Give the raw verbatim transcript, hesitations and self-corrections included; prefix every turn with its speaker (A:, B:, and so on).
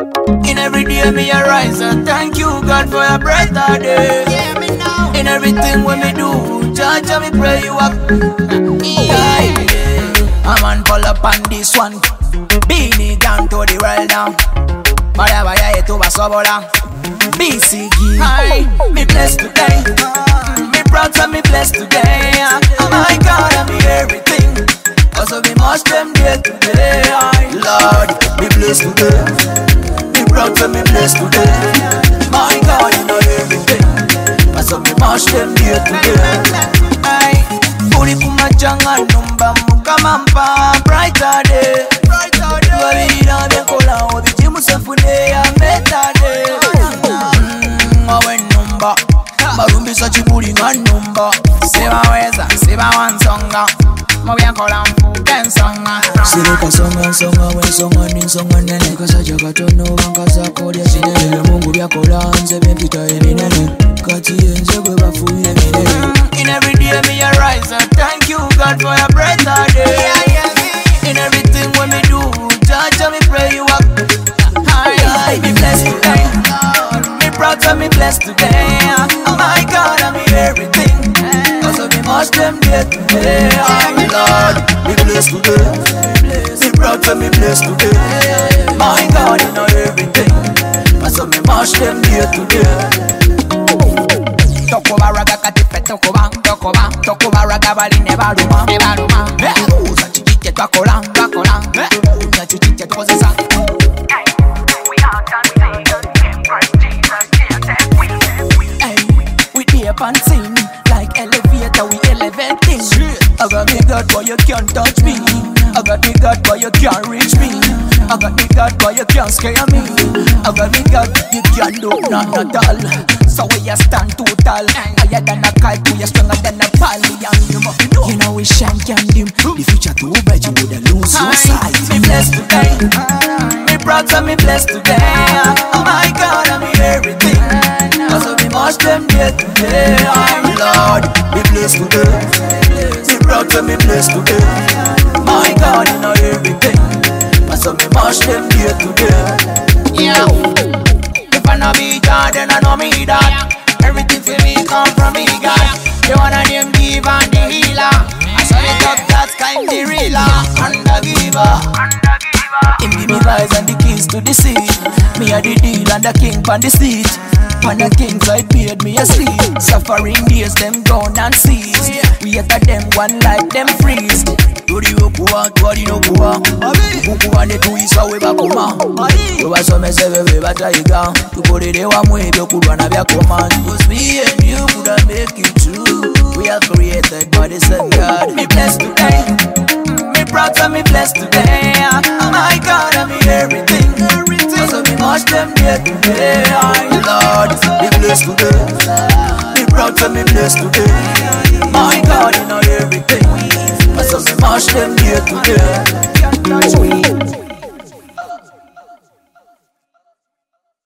A: In every day me arise and thank you God for your breath a day.
B: Yeah, me know.
A: In everything when me do, judge me pray you up. Yeah, yeah. I'm on pull up on this one. Beanie down to the world now. Whatever you to Basobola. B C G. Hi, me blessed today. Me proud to me blessed today. My God, I'm everything. Also me much them day today. Lord, me blessed today. Me proud to me blessed today. My God, you know everything. Also me much them day today. Ay, puri kumachanga numba mukamampa brighter day. Baby, na be kola obi jimu sefune ya meta day. Awe numba marumbi sa chiburi nga numba. Seba weza, seba wansonga. Mobia kola mfuke nsonga. Sirika songa songa we songa ni songa nene. Kasa jaga tono bankasa kodia sinele. Mungu bia kola nze bempita eminene. Kati enze kwe bafuye minene. In every day me arise and thank you God for your breath a day. In everything when me do, judge me pray you up. I be blessed today. Me proud to me blessed today. My God, I'm everything. Also me much them day today. Lord, be blessed today. Me proud to me blessed today. My God, you know everything. Also me much them day today. Tokoba raga katipe tokoba, tokoba, tokoba raga bali neba ruma, neba ruma. Uza chichite twakola, twakola. Uza chichite twakozesa.
C: We are dancing in Christ Jesus. Jesus, we live, we
A: We be up and sing like elevator, we elevating. I got me God, boy you can't touch me. I got me God, boy you can't reach me. I got me God, boy you can't scare me. I got me God, you can't do nothing at all. So we you stand too tall. Higher than a kite, we are stronger than a pally. You know we shine can dim. The future too bright, you woulda lose your sight. Me blessed today. Me proud to me blessed today. My God, I'm everything. Cause of me much them day today. Lord, be blessed today. Me proud to me blessed today. My God, you know everything. Cause of me much them day today. Yeah. If I know be God, then I know me that. Everything for me come from me God. You wanna name give and the healer. I saw it up, that's kind the realer. And the giver. Him give me vibes and the keys to the sea. Me a the deal and the king pan the seat. Pan the king side paid me a sleep. Suffering days them gone and cease. We at them one like them freeze. Tori okuwa, tori okuwa. Ukuwa ne tuisa we bakoma. Tuwa some sebe we batayiga. Tukorere wa mwebyo kulwana bya command. Cause me and you coulda make it true. We are created by the same God. Me blessed today. Me proud to me blessed today. My God, I'm everything. Cause of me much them day today. Lord, be blessed today. Me proud to me blessed today. My God, you know everything. Cause of me much them day today.